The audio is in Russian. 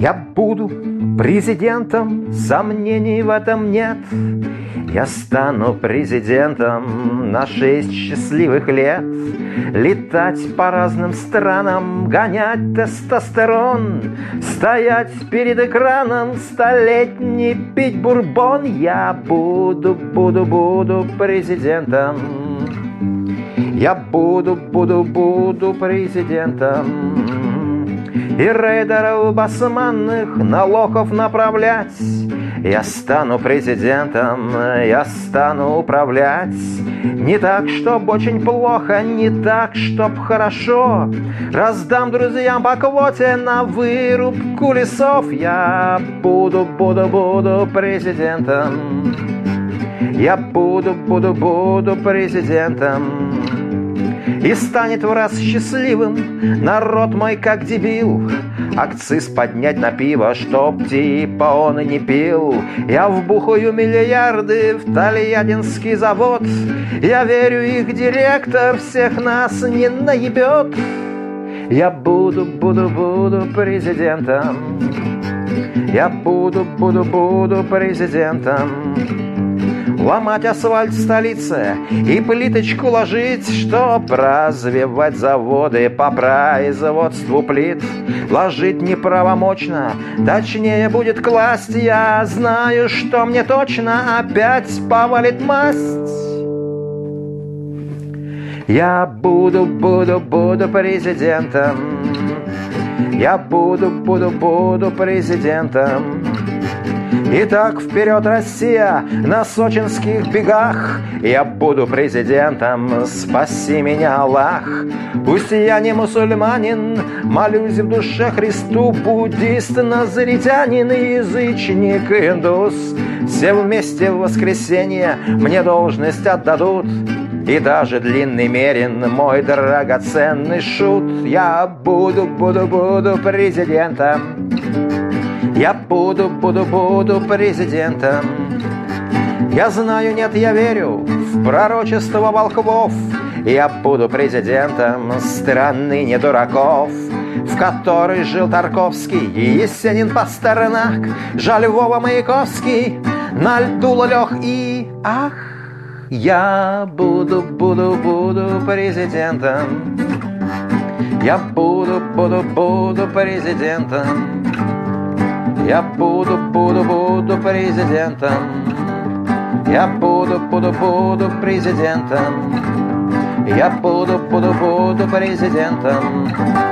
Я буду президентом, сомнений в этом нет. Я стану президентом на 6 счастливых лет. Летать по разным странам, гонять тестостерон, стоять перед экраном столетний, пить бурбон. Я буду президентом. Я буду президентом. И рейдеров басманных на лохов направлять. Я стану президентом, я стану управлять. Не так, чтоб очень плохо, не так, чтоб хорошо. Раздам друзьям по квоте на вырубку лесов. Я буду президентом. Я буду президентом. И станет в раз счастливым народ мой как дебил. Акциз поднять на пиво, чтоб типа он и не пил. Я вбухаю миллиарды в Тольяттинский завод. Я верю, их директор всех нас не наебет. Я буду президентом. Я буду президентом. Ломать асфальт в столице и плиточку ложить, чтоб развивать заводы по производству плит. Ложить неправомочно, точнее будет класть. Я знаю, что мне точно опять повалит масть. Я буду президентом. Я буду президентом. Итак, вперед, Россия, на сочинских бегах. Я буду президентом, спаси меня, Аллах. Пусть я не мусульманин, молюсь в душе Христу, буддист, назаритянин, язычник, индус. Все вместе в воскресенье мне должность отдадут. И даже длинный мерин, мой драгоценный шут. Я буду президентом. Я буду президентом. Я знаю, нет, я верю в пророчество волхвов. Я буду президентом страны не дураков, в которой жил Тарковский и Есенин, Пастернак, жаль, Вова, Маяковский на льду лег и ах. Я буду президентом. Я буду президентом. Я буду президентом. Я буду президентом. Я буду президентом.